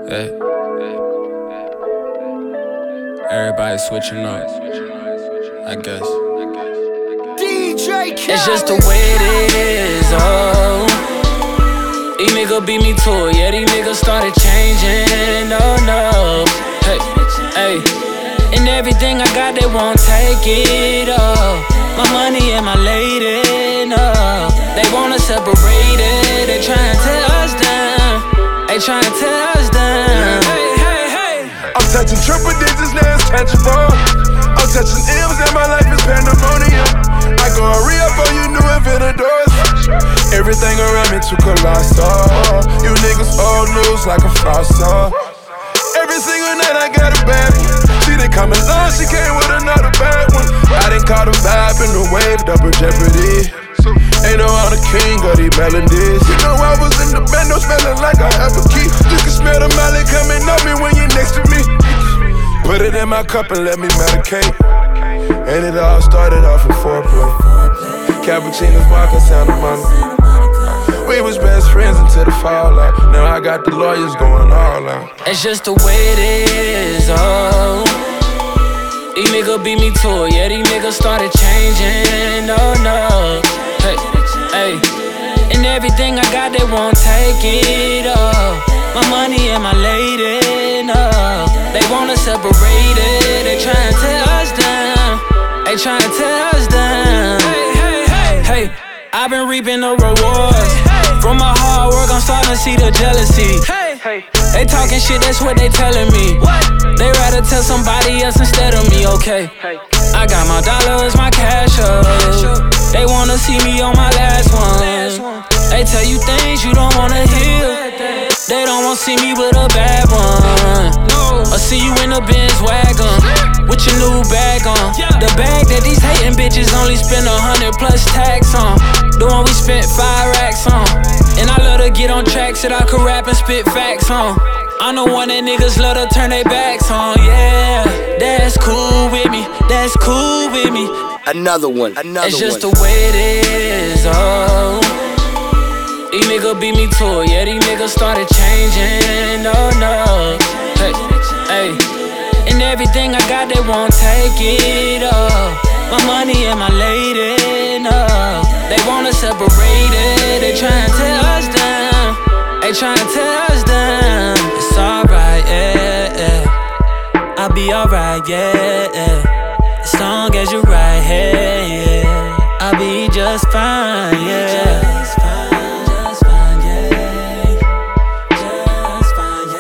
Hey. Everybody switching up, I guess. DJ Khaled. It's just the way it is, oh. These niggas beat me to it, yeah, these niggas started changing, oh no. Hey, hey. And everything I got, they won't take it, oh. My money and my lady, no. They wanna separate it, they tryna tear us down. They tryna tear us down. Hey, hey, hey. I'm touching triple digits, now it's tangible. I'm touching M's and my life is pandemonium. I go a re-up on you new inventors. Everything around me too colossal. You niggas old news like a fossil. Every single night I got a bad one. She didn't come along, she came with another bad one. I didn't call the vibe in the wave, double jeopardy. Ain't no other king of these melodies. You know I was in the band, no smelling like I have a key. You can smell the molly coming on me when you're next to me. Put it in my cup and let me medicate. And it all started off with foreplay. Cappuccinos, vodka, Santa Monica. We was best friends until the fallout. Now I got the lawyers going all out. It's just the way it is, oh. These niggas beat me to it, yeah, these niggas started changing, oh no. Hey, hey. And everything I got, they won't take it, oh. My money and my lady, no. They wanna separate it, they tryna tear us down. They tryna tear us down. Hey, hey, hey, hey. I've been reaping the rewards. From my hard work, I'm starting to see the jealousy. They talking shit, that's what they telling me. They rather tell somebody else instead of me, okay. I got my dollars, my cash up. They wanna see me on my last one. They tell you things you don't wanna hear. They don't wanna see me with a bad one. Or see you in a Benz wagon with your new bag on. The bag that these hating bitches only spend 100 plus tax on. The one we spent 5 racks on. And I love to get on tracks that I could rap and spit facts on. I'm the one that niggas love to turn their backs on, yeah. That's cool with me, that's cool with me. Another one. It's just the way it is, oh. These niggas beat me to it, yeah, these niggas started changing, oh no. Hey, hey. And everything I got, they won't take it, oh. My money and my lady, no. They wanna separate it, they tryna tear us down. They tryna tear us down. It's alright, yeah, yeah. I'll be alright, yeah, yeah. As long as you're right here, yeah. I'll be just fine, yeah. Just fine, yeah. Just fine,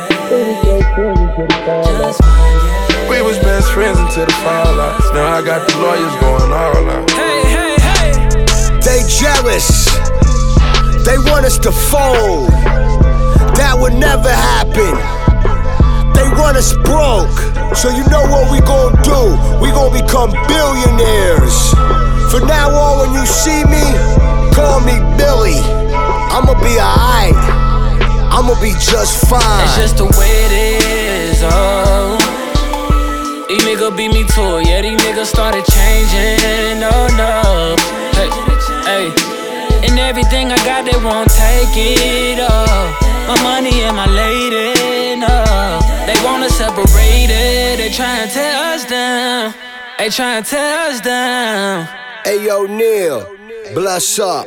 yeah. Just fine, yeah. We was best friends until the fallout. Now I got the lawyers going all out. Hey, hey, hey. They jealous. They want us to fold. That would never happen. They want us broke. So you know what we gon' do? We gon' become billionaires. From now on, when you see me, call me Billy. I'ma be alright. I'ma be just fine. It's just the way it is, oh. These niggas beat me to it, yeah, these niggas started changing, oh no. Hey, hey. And everything I got, they won't take it, oh. My money and my lady, no. They wanna separate it, they tryna tear us down. They tryna tear us down. Hey yo, Neil, bless up.